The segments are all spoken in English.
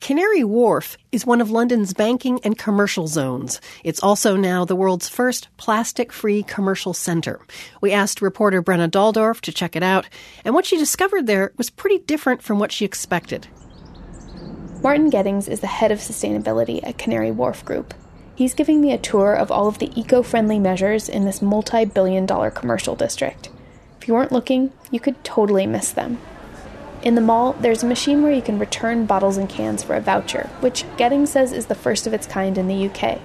Canary Wharf is one of London's banking and commercial zones. It's also now the world's first plastic-free commercial centre. We asked reporter Brenna Daldorf to check it out, and what she discovered there was pretty different from what she expected. Martin Gettings is the head of sustainability at Canary Wharf Group. He's giving me a tour of all of the eco-friendly measures in this multi-billion-dollar commercial district. If you weren't looking, you could totally miss them. In the mall, there's a machine where you can return bottles and cans for a voucher, which Gettings says is the first of its kind in the UK.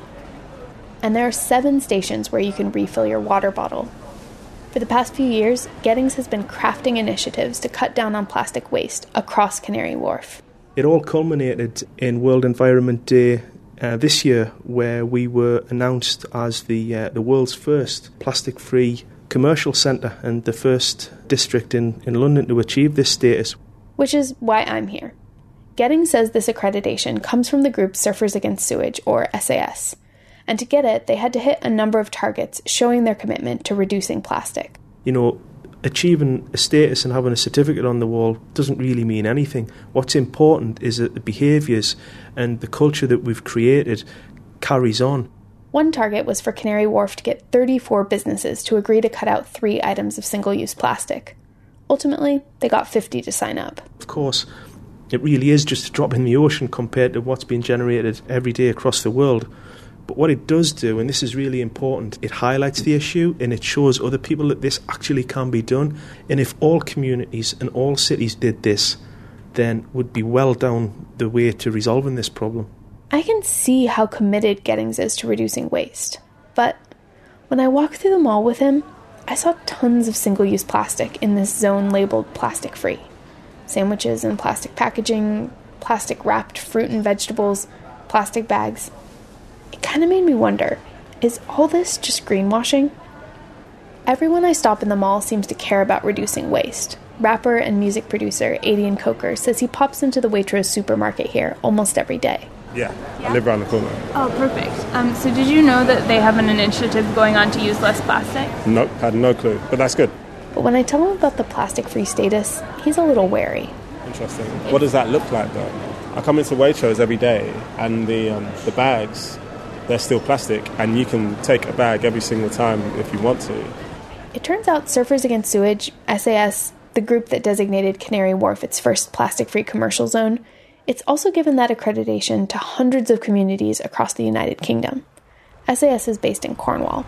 And there are 7 stations where you can refill your water bottle. For the past few years, Gettings has been crafting initiatives to cut down on plastic waste across Canary Wharf. It all culminated in World Environment Day this year, where we were announced as the world's first plastic-free commercial centre and the first district in London to achieve this status. Which is why I'm here. Gettings says this accreditation comes from the group Surfers Against Sewage, or SAS. And to get it, they had to hit a number of targets showing their commitment to reducing plastic. You know, achieving a status and having a certificate on the wall doesn't really mean anything. What's important is that the behaviours and the culture that we've created carries on. One target was for Canary Wharf to get 34 businesses to agree to cut out 3 items of single-use plastic. Ultimately, they got 50 to sign up. Of course, it really is just a drop in the ocean compared to what's being generated every day across the world. But what it does do, and this is really important, it highlights the issue and it shows other people that this actually can be done. And if all communities and all cities did this, then would be well down the way to resolving this problem. I can see how committed Gettings is to reducing waste. But when I walked through the mall with him, I saw tons of single-use plastic in this zone labeled plastic-free. Sandwiches in plastic packaging, plastic-wrapped fruit and vegetables, plastic bags. It kind of made me wonder, is all this just greenwashing? Everyone I stop in the mall seems to care about reducing waste. Rapper and music producer Adian Coker says he pops into the Waitrose supermarket here almost every day. Yeah, I live around the corner. Oh, perfect. So did you know that they have an initiative going on to use less plastic? Nope, had no clue, but that's good. But when I tell him about the plastic-free status, he's a little wary. Interesting. What does that look like, though? I come into Waitrose every day, and the bags, they're still plastic, and you can take a bag every single time if you want to. It turns out Surfers Against Sewage, SAS, the group that designated Canary Wharf its first plastic-free commercial zone, it's also given that accreditation to hundreds of communities across the United Kingdom. SAS is based in Cornwall.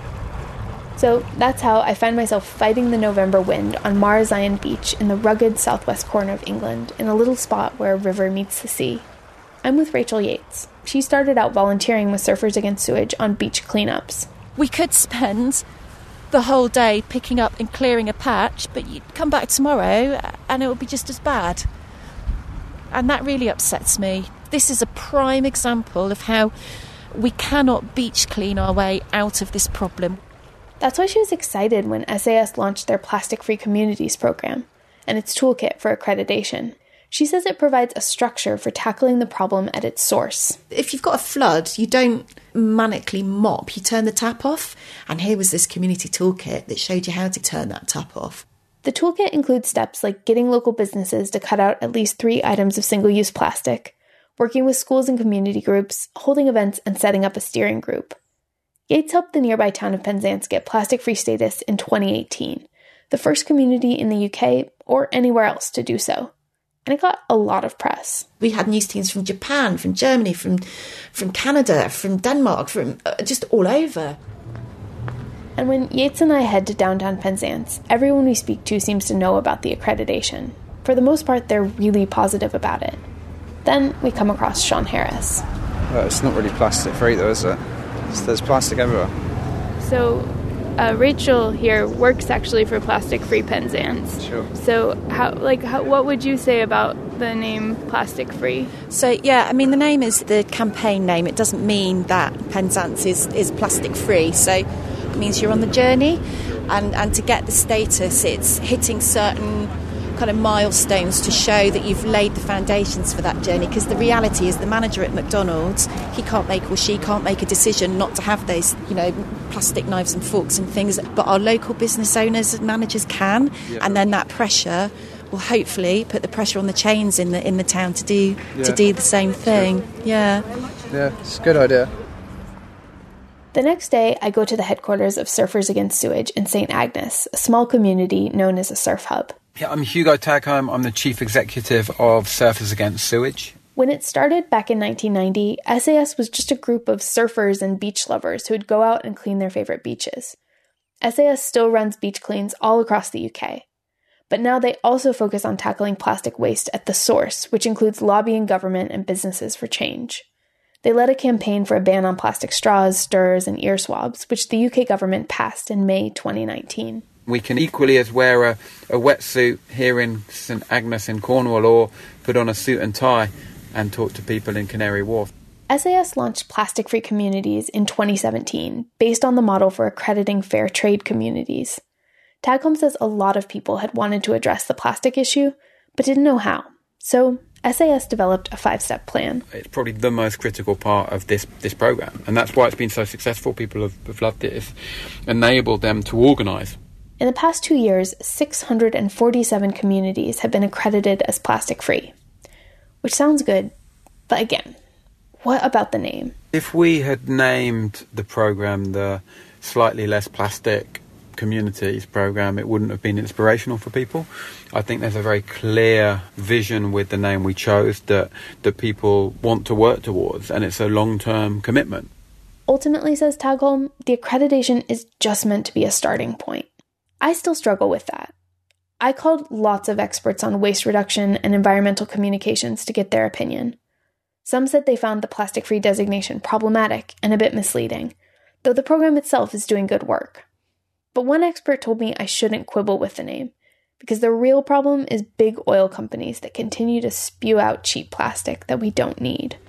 So that's how I find myself fighting the November wind on Mar Zion Beach in the rugged southwest corner of England, in a little spot where a river meets the sea. I'm with Rachel Yates. She started out volunteering with Surfers Against Sewage on beach cleanups. We could spend the whole day picking up and clearing a patch, but you'd come back tomorrow and it would be just as bad. And that really upsets me. This is a prime example of how we cannot beach clean our way out of this problem. That's why she was excited when SAS launched their Plastic-Free Communities program and its toolkit for accreditation. She says it provides a structure for tackling the problem at its source. If you've got a flood, you don't manically mop, you turn the tap off. And here was this community toolkit that showed you how to turn that tap off. The toolkit includes steps like getting local businesses to cut out at least 3 items of single-use plastic, working with schools and community groups, holding events, and setting up a steering group. Yates helped the nearby town of Penzance get plastic-free status in 2018, the first community in the UK or anywhere else to do so. And it got a lot of press. We had news teams from Japan, from Germany, from Canada, from Denmark, from just all over. And when Yates and I head to downtown Penzance, everyone we speak to seems to know about the accreditation. For the most part, they're really positive about it. Then we come across Sean Harris. Well, it's not really plastic-free though, is it? There's plastic everywhere. So Rachel here works actually for Plastic-Free Penzance. Sure. So what would you say about the name Plastic-Free? So, yeah, I mean, the name is the campaign name. It doesn't mean that Penzance is plastic-free. So it means you're on the journey. And to get the status, it's hitting certain kind of milestones to show that you've laid the foundations for that journey, because the reality is the manager at McDonald's, he can't make, or she can't make a decision not to have those, plastic knives and forks and things, but our local business owners and managers can. Yeah. And then that pressure will hopefully put the pressure on the chains in the town to do the same thing. Yeah, it's a good idea. The next day, I go to the headquarters of Surfers Against Sewage in St. Agnes, a small community known as a surf hub. Yeah, I'm Hugo Tagholm. I'm the Chief Executive of Surfers Against Sewage. When it started back in 1990, SAS was just a group of surfers and beach lovers who would go out and clean their favourite beaches. SAS still runs beach cleans all across the UK. But now they also focus on tackling plastic waste at the source, which includes lobbying government and businesses for change. They led a campaign for a ban on plastic straws, stirrers, and ear swabs, which the UK government passed in May 2019. We can equally as wear a wetsuit here in St Agnes in Cornwall, or put on a suit and tie and talk to people in Canary Wharf. SAS launched plastic-free communities in 2017, based on the model for accrediting fair trade communities. Tagholm says a lot of people had wanted to address the plastic issue, but didn't know how. So SAS developed a 5-step plan. It's probably the most critical part of this programme, and that's why it's been so successful. People have loved it. It's enabled them to organise. In the past 2 years, 647 communities have been accredited as plastic-free. Which sounds good, but again, what about the name? If we had named the programme the Slightly Less Plastic Communities programme, it wouldn't have been inspirational for people. I think there's a very clear vision with the name we chose that people want to work towards, and it's a long-term commitment. Ultimately, says Tagholm, the accreditation is just meant to be a starting point. I still struggle with that. I called lots of experts on waste reduction and environmental communications to get their opinion. Some said they found the plastic-free designation problematic and a bit misleading, though the program itself is doing good work. But one expert told me I shouldn't quibble with the name, because the real problem is big oil companies that continue to spew out cheap plastic that we don't need.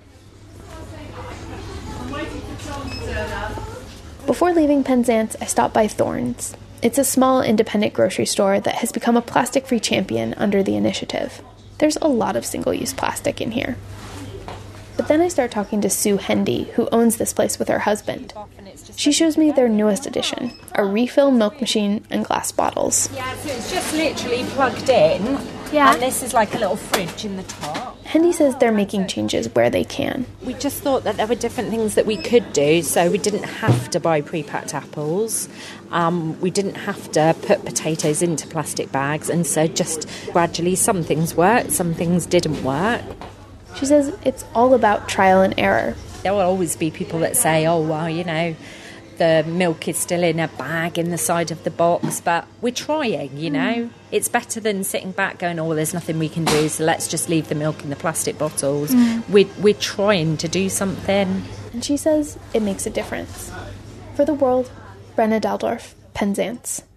Before leaving Penzance, I stopped by Thorns. It's a small independent grocery store that has become a plastic-free champion under the initiative. There's a lot of single-use plastic in here. But then I start talking to Sue Hendy, who owns this place with her husband. She shows me their newest addition, a refill milk machine and glass bottles. Yeah, so it's just literally plugged in. Yeah. And this is like a little fridge in the top. Hendy says they're making changes where they can. We just thought that there were different things that we could do, so we didn't have to buy pre-packed apples. We didn't have to put potatoes into plastic bags, and so just gradually some things worked, some things didn't work. She says it's all about trial and error. There will always be people that say, oh, well, you know, the milk is still in a bag in the side of the box, but we're trying, you know. It's better than sitting back going, oh, there's nothing we can do, so let's just leave the milk in the plastic bottles. We're trying to do something. And she says it makes a difference. For The World, Brenna Daldorf, Penzance.